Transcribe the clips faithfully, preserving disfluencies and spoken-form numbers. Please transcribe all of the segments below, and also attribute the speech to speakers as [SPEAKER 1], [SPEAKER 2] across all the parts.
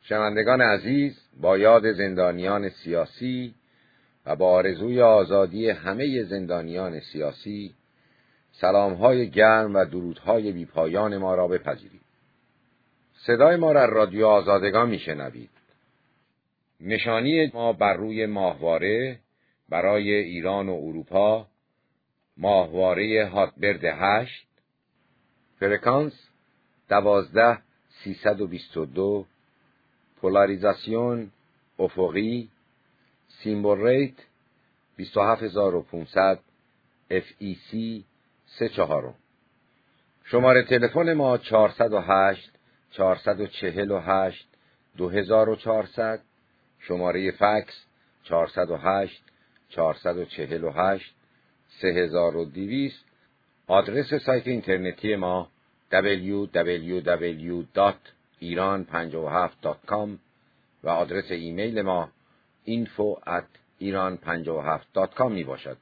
[SPEAKER 1] شنوندگان عزیز، با یاد زندانیان سیاسی و با آرزوی آزادی همه زندانیان سیاسی، سلام‌های گرم و درودهای بی‌پایان ما را بپذیرید. صدای ما را از رادیو آزادگان میشنوید. نشانی ما بر روی ماهواره برای ایران و اروپا، ماهواره هاتبرد هشت، فرکانس دوازده سیصد و بیست و دو، پولاریزاسیون افقی، سیمبل ریت بیست و هفت هزار و پانصد، اف ای سی سه چهارم. شماره تلفن ما چهارصد و هشت چهارصد چهل و هشت دو هزار و چهارصد، شماره فکس چهارصد و هشت چهارصد چهل و هشت سه هزار و دویست. آدرس سایت اینترنتی ما دبلیو دبلیو دبلیو دات ایران پنجاه و هفت دات کام و آدرس ایمیل ما اینفو ات ایران پنجاه و هفت دات کام می باشد.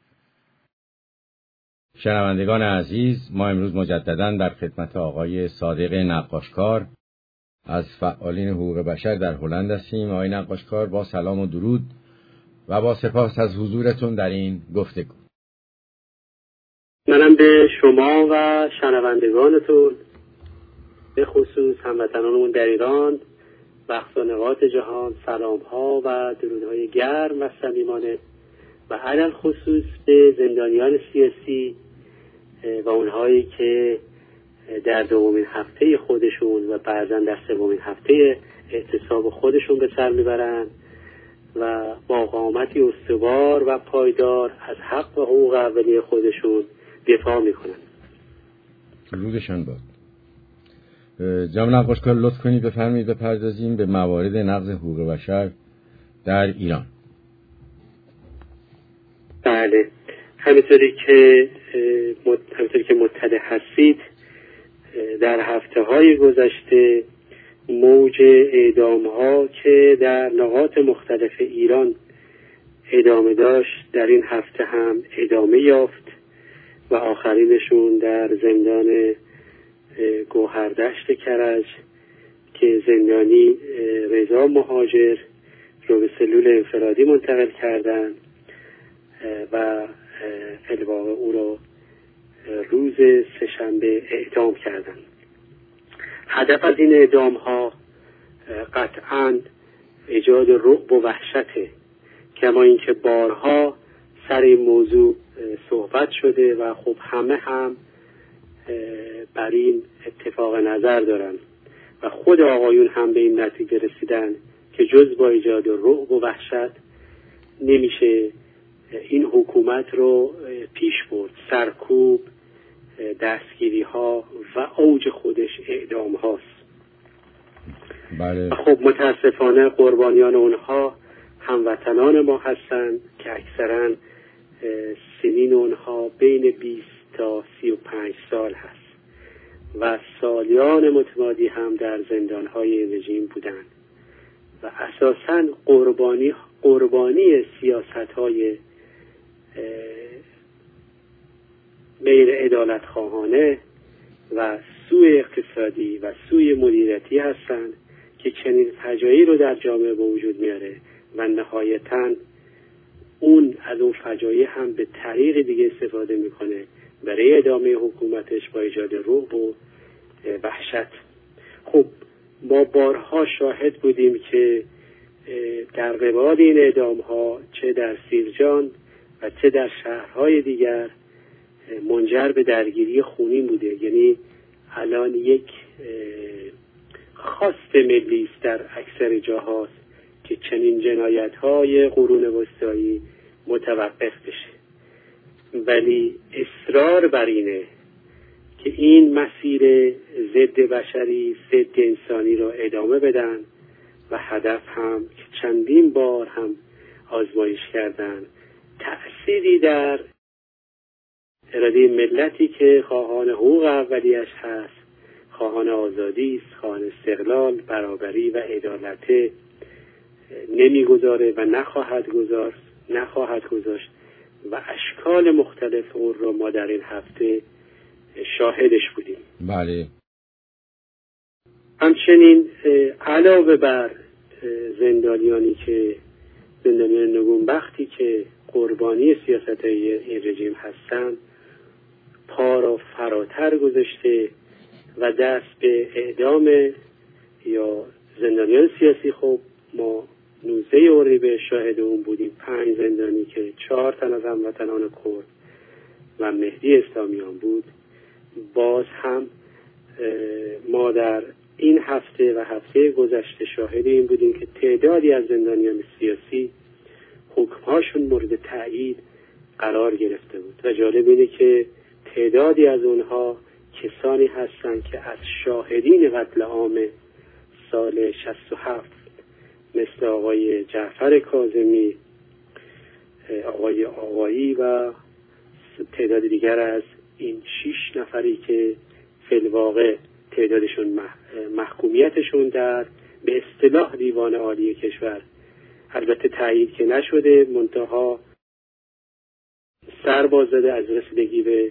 [SPEAKER 2] شنوندگان عزیز، ما امروز مجدداً در خدمت آقای صادق نقاشکار از فعالین حقوق بشر در هلند هستیم. آقای نقاشکار، با سلام و درود و با سپاس از حضورتون در این گفتگو.
[SPEAKER 3] منم به شما و شنوندگانتون، به خصوص هموطنانمون در ایران و اقصا نقاط جهان، سلام‌ها و درودهای گرم و صمیمانه و علل خصوص به زندانیان سیاسی و اونهایی که در دومین هفته خودشون و بعضا در سومین هفته اعتصاب خودشون به سر میبرن و با قامتی استوار و پایدار از حق و حقوق اولیه خودشون دفاع میکنن.
[SPEAKER 2] درودشان باد. جناب نقاشکار، لطف کنید بفرمایید بپردازیم به موارد نقض حقوق بشر در ایران.
[SPEAKER 3] بله، همینطوری که همینطوری که مطلع هستید، در هفته‌های گذشته موج اعدام‌ها که در نقاط مختلف ایران ادامه داشت، در این هفته هم ادامه یافت و آخرینشون در زندان گوهردشت کرج که زندانی رضا مهاجر رو به سلول انفرادی منتقل کردن و الواقع او رو روز سه‌شنبه اعدام کردن. هدف از این اعدام ها قطعاً ایجاد رعب و وحشته، کما اینکه بارها سر این موضوع صحبت شده و خب همه هم بر این اتفاق نظر دارن و خود آقایون هم به این نتیجه رسیدن که جز با ایجاد رعب و وحشت نمیشه این حکومت رو پیش برد. سرکوب، دستگیری ها و اوج خودش اعدام هاست.
[SPEAKER 2] بله.
[SPEAKER 3] خب متاسفانه قربانیان اونها هموطنان ما هستند که اکثرا سنین اونها بین بیست تا سی و پنج سال هست و سالیان متمادی هم در زندانهای رژیم بودند و اساساً قربانی قربانی سیاست‌های غیر عدالت خواهانه و سوء اقتصادی و سوء مدیریتی هستند که چنین فجایعی رو در جامعه به وجود میاره و نهایتاً اون از اون فجایع هم به طریق دیگه استفاده میکنه برای ادامه حکومتش با ایجاد رعب و وحشت. خب ما بارها شاهد بودیم که در قبال این اعدام ها چه در سیرجان و چه در شهرهای دیگر منجر به درگیری خونی بوده. یعنی الان یک خواست ملی است در اکثر جاهاست که چنین جنایت های قرون وسطایی متوقف بشه، ولی اصرار بر اینه که این مسیر ضد بشری، ضد انسانی را ادامه بدن و هدف هم که چندین بار هم آزمایش کردن، تأثیری در اراده ملتی که خواهان حقوق اولیش هست، خواهان آزادی است، خواهان استقلال، برابری و عدالت نمیگذاره و نخواهد گذاشت نخواهد گذاشت و اشکال مختلف اون رو ما در این هفته شاهدش بودیم.
[SPEAKER 2] بله.
[SPEAKER 3] همچنین علاوه بر زندانیانی که زندانیان نگونبختی که قربانی سیاست‌های این رژیم هستند پا را فراتر گذاشته و دست به اعدام یا زندانیان سیاسی. خب ما نوزده اردیبهشت شاهد اون بودیم، پنج زندانی که چهار تن از هموطنان کرد و مهدی اسلامیان بود. باز هم ما در این هفته و هفته گذشته شاهد این بودیم که تعدادی از زندانیان سیاسی حکمهاشون مورد تایید قرار گرفته بود و جالب اینه که تعدادی از اونها کسانی هستند که از شاهدین قتل عام سال شصت و هفت مثل آقای جعفر کاظمی، آقای آقایی و تعداد دیگر از این شش نفری که فی الواقع تعدادشون محکومیتشون در به اصطلاح دیوان عالی کشور البته تایید که نشده، منتها سر باز زده از رسیدگی به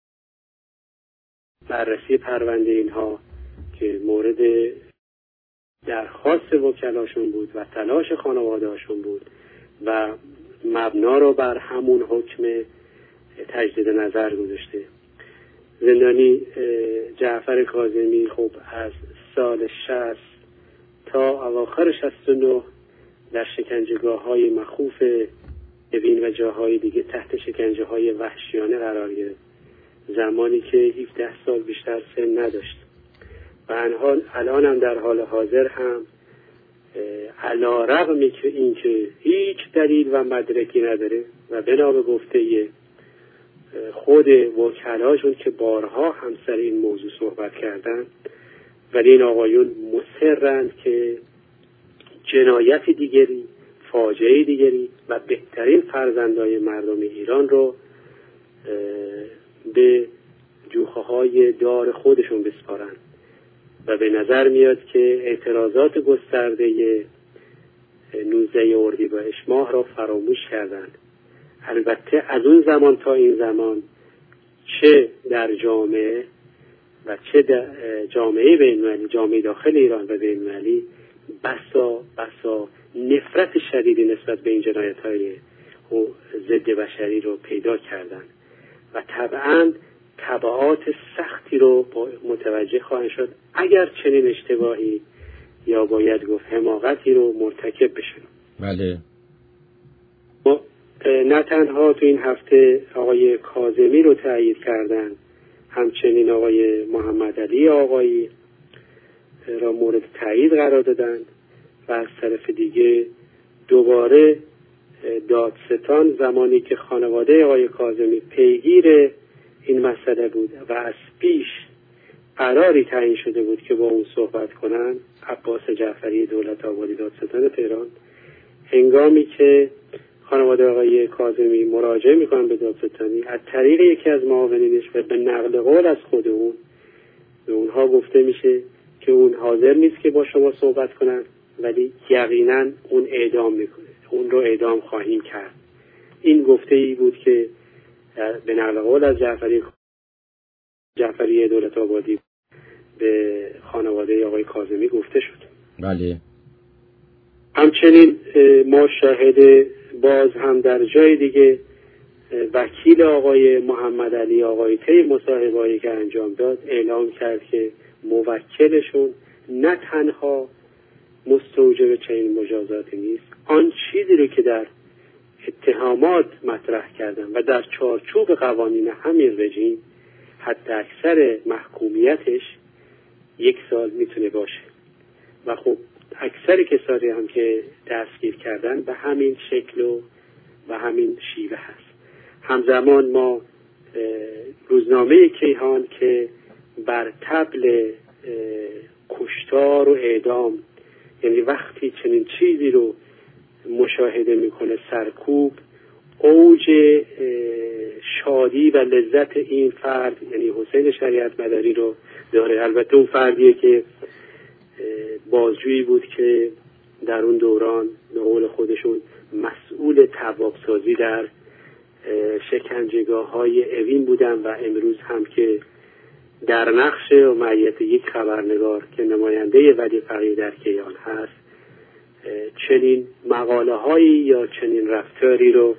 [SPEAKER 3] بررسی پرونده اینها که مورد درخواست وکلاشون بود و تلاش خانواده هاشون بود و مبنا رو بر همون حکم تجدید نظر گذاشته. زندانی جعفر کاظمی خب از سال شصت تا اواخر شصت و نه در شکنجهگاه های مخوف اوین و جاهای دیگه تحت شکنجه های وحشیانه قرار گرفت، زمانی که هفده سال بیشتر سن نداشت و الان هم در حال حاضر هم علی رغم که این که هیچ دلیل و مدرکی نداره و بنا به گفته خود وکلاشون که بارها هم سر این موضوع صحبت کردن، ولی این آقایون مصرند که جنایت دیگری، فاجعه دیگری و بهترین فرزندای مردم ایران رو به جوخه های دار خودشون بسپارن و به نظر میاد که اعتراضات گسترده نوزده اردیبهشت ماه را فراموش کردند. البته از اون زمان تا این زمان چه در جامعه و چه در جامعه بین‌المللی، جامعه داخل ایران و بین‌المللی بسا بسا نفرت شدیدی نسبت به این جنایت‌های ضد بشری رو پیدا کردند و طبعاً تبعات سختی رو متوجه خواهند شد اگر چنین اشتباهی یا باید گفت حماقتی رو مرتکب بشن.
[SPEAKER 2] بله.
[SPEAKER 3] ما نه تنها تو این هفته آقای کاظمی رو تایید کردن، همچنین آقای محمد علی آقایی را مورد تایید قرار دادن و از طرف دیگه دوباره دادستان زمانی که خانواده آقای کاظمی پیگیر این مسئله بود و از پیش قراری تعیین شده بود که با اون صحبت کنن، عباس جعفری دولت آبادی دادستان تهران، هنگامی که خانواده آقای کاظمی مراجعه میکنن به دادستانی از طریق یکی از معاونینش و به نقل قول از خود اون به اونها گفته میشه که اون حاضر نیست که با شما صحبت کنن، ولی یقینا اون اعدام میکنه، اون رو اعدام خواهیم کرد. این گفته ای بود که به نقل قول از جعفری جعفری دولت آبادی به خانواده آقای کاظمی گفته شد.
[SPEAKER 2] بله.
[SPEAKER 3] همچنین ما شاهد باز هم در جای دیگه وکیل آقای محمد علی آقایی طی مصاحبه‌ای که انجام داد اعلام کرد که موکلشون نه تنها مستوجب چنین مجازاتی نیست، آن چیزی رو که در اتهامات مطرح کردن و در چارچوب قوانین همین رژیم حتی اکثر محکومیتش یک سال میتونه باشه و خب اکثر کسانی هم که دستگیر کردن به همین شکل و و همین شیوه هست. همزمان ما روزنامه کیهان که بر طبل کشتار و اعدام، یعنی وقتی چنین چیزی رو مشاهده میکنه سرکوب، اوج شادی و لذت این فرد یعنی حسین شریعت مداری رو داره. البته اون فردیه که بازجویی بود که در اون دوران به قول خودشون مسئول توابسازی در شکنجهگاه های اوین بودن و امروز هم که در نقش و معیت یک خبرنگار که نماینده ولی فقیه در کیهان هست چنین مقاله هایی یا چنین رفتاری رو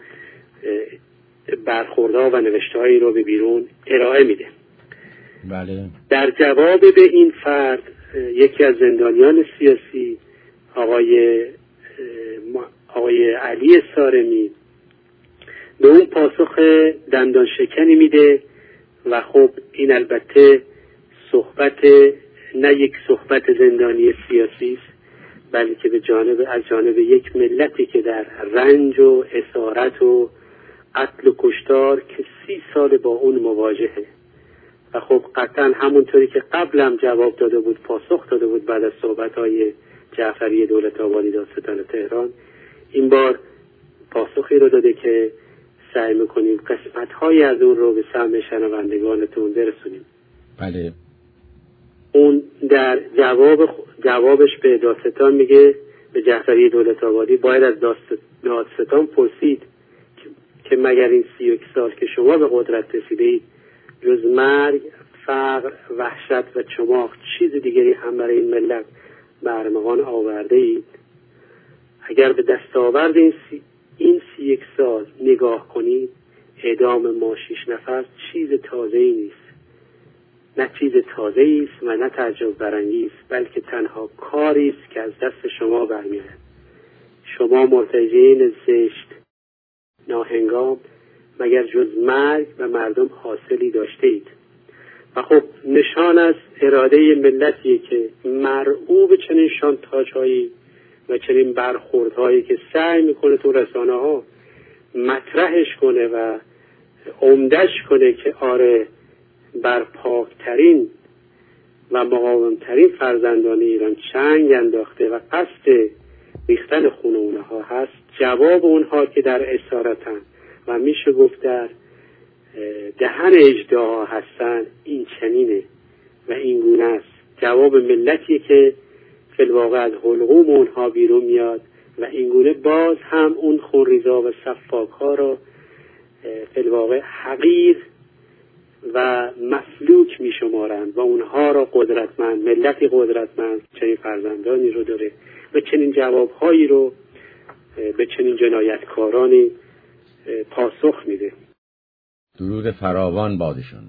[SPEAKER 3] برخوردها و نوشته هایی رو به بیرون ارائه میده.
[SPEAKER 2] بله. در
[SPEAKER 3] جواب به این فرد یکی از زندانیان سیاسی آقای آقای علی سارمی به اون پاسخ دندان شکنی میده و خب این البته صحبت نه یک صحبت زندانی سیاسی است، بلکه به جانب از جانب یک ملتی که در رنج و اسارت و قتل و کشتار که سی سال با اون مواجهه و خب قطعا همونطوری که قبلم جواب داده بود، پاسخ داده بود بعد از صحبت‌های جعفری دولت‌آبادی دادستان تهران، این بار پاسخی رو داده که سعی میکنیم قسمت‌های از اون رو به سمع شنوندگانتون برسونیم.
[SPEAKER 2] بله.
[SPEAKER 3] اون در جواب جوابش به دادستان میگه، به جعفری دولت‌آبادی، باید از دادستان پرسید که مگر این سی و یک سال که شما به قدرت رسیدید جز مرگ، فقر، وحشت و چماق چیز دیگری هم برای این ملت به ارمغان آورده اید؟ اگر به دستاورد این سی, این سی یک سال نگاه کنید، اعدام ما شش نفر چیز تازه‌ای نیست، نه چیز تازه‌ای است و نه تعجب برانگیز، بلکه تنها کاری است که از دست شما برمی‌آید. شما مرتجعین زشت ناهنگام مگر جز مرگ و مردم حاصلی داشته اید؟ و خب نشان از اراده ملتیه که مرعوب چنین شانتاج‌هایی و چنین برخوردهایی که سعی میکنه تو رسانه ها مطرحش کنه و عمدش کنه که آره بر پاکترین و مقاومترین فرزندان ایران چنگ انداخته و قصد ریختن خون اونها هست. جواب اونها که در اسارتن و میشه گفت در دهن اژدها هستن این چنینه و این گونه است. جواب ملتیه که فی الواقع از حلقوم اونها بیرون میاد و این گونه باز هم اون خونریزا و سفاک ها را فی الواقع حقیر و مفلوک می شمارند و اونها را قدرتمند، ملتی قدرتمند چنین فرزندانی رو داره و چنین جوابهایی رو به چنین جنایتکارانی پاسخ میده.
[SPEAKER 2] درود فراوان بادشان.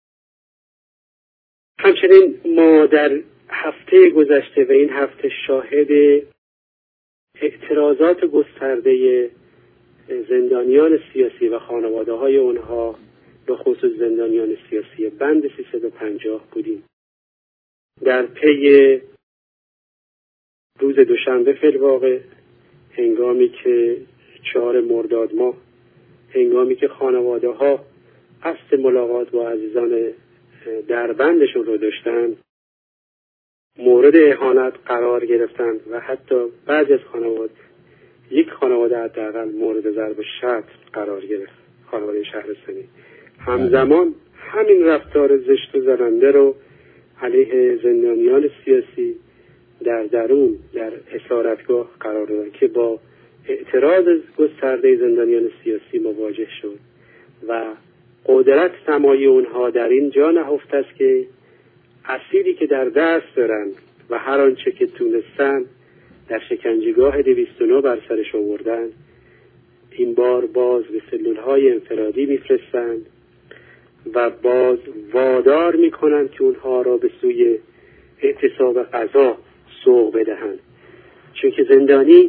[SPEAKER 3] همچنین ما در هفته گذشته و این هفته شاهد اعتراضات گسترده زندانیان سیاسی و خانواده های اونها به خصوص زندانیان سیاسی بند سیصد و پنجاه بودیم. در پی روز دوشنبه فی الواقع، هنگامی که چهار مرداد ماه، هنگامی که خانواده ها قصد ملاقات با عزیزان دربندشون رو داشتن، مورد اهانت قرار گرفتند و حتی بعضی از خانواده، یک خانواده حداقل مورد ضرب شتم قرار گرفت، خانواده شهرستانی. همزمان همین رفتار زشت و زننده رو علیه زندانیان سیاسی در درون در اسارتگاه قرار دادن که با اعتراض گسترده زندانیان سیاسی مواجه شد و قدرت سمایی اونها در این جا نهفته است که اسیری که در دست دارن و هر آنچه که تونستن در شکنجهگاه دویست و نه بر سرش آوردن، این بار باز به سلولهای انفرادی میفرستند و باز وادار میکنند که اونها را به سوی اعتصاب قضا سوق بدهند، چون که زندانی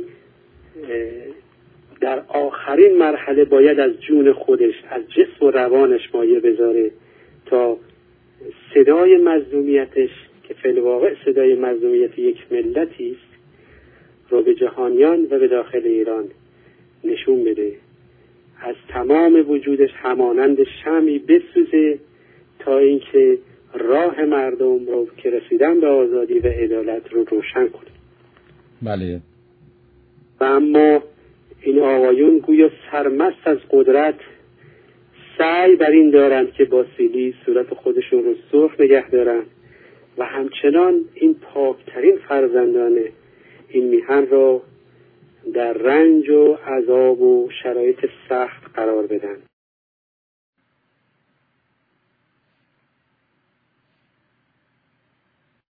[SPEAKER 3] در آخرین مرحله باید از جون خودش، از جسم و روانش مایه بذاره تا صدای مظلومیتش که فی الواقع صدای مظلومیت یک ملتی است رو به جهانیان و به داخل ایران نشون بده، از تمام وجودش همانند شمعی بسوزه تا اینکه راه مردم رو که رسیدن به آزادی و عدالت رو روشن کنه.
[SPEAKER 2] بله.
[SPEAKER 3] و اما این آقایون گویا سرمست از قدرت سعی بر این دارند که با سیلی صورت خودشون رو سرخ نگه دارن و همچنان این پاکترین فرزندان این میهن را در رنج و عذاب و شرایط سخت قرار بدن.